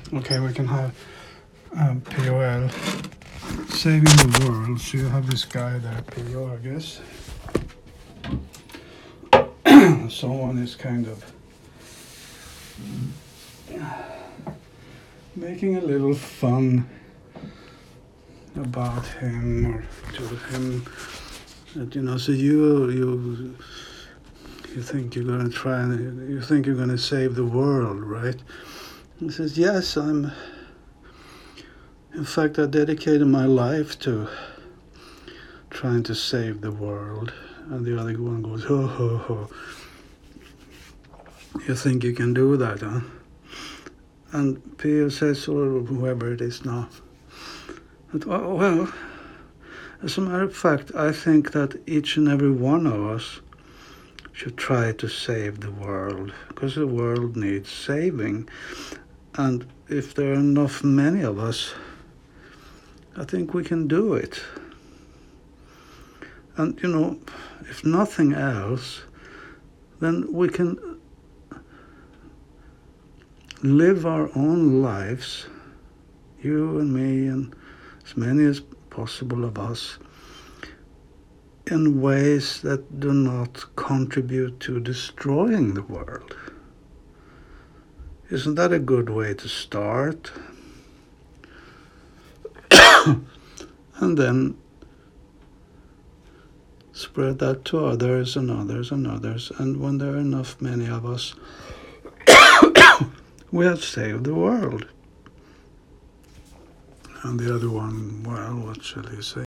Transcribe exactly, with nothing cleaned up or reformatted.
Okay, we can have um, P O L saving the world. So you have this guy there, P O, I guess. Someone is kind of making a little fun about him or to him. That, you know, so you you you think you're gonna try and you think you're gonna save the world, right? He says, yes, I'm. In fact, I dedicated my life to trying to save the world. And the other one goes, ho ho ho. You think you can do that, huh? And Pio says, or whoever it is now, that, well, as a matter of fact, I think that each and every one of us should try to save the world, because the world needs saving. And if there are enough many of us, I think we can do it. And, you know, if nothing else, then we can live our own lives, you and me and as many as possible of us, in ways that do not contribute to destroying the world. Isn't that a good way to start? And then spread that to others and others and others. And when there are enough many of us, we have saved the world. And the other one, well, what shall you say?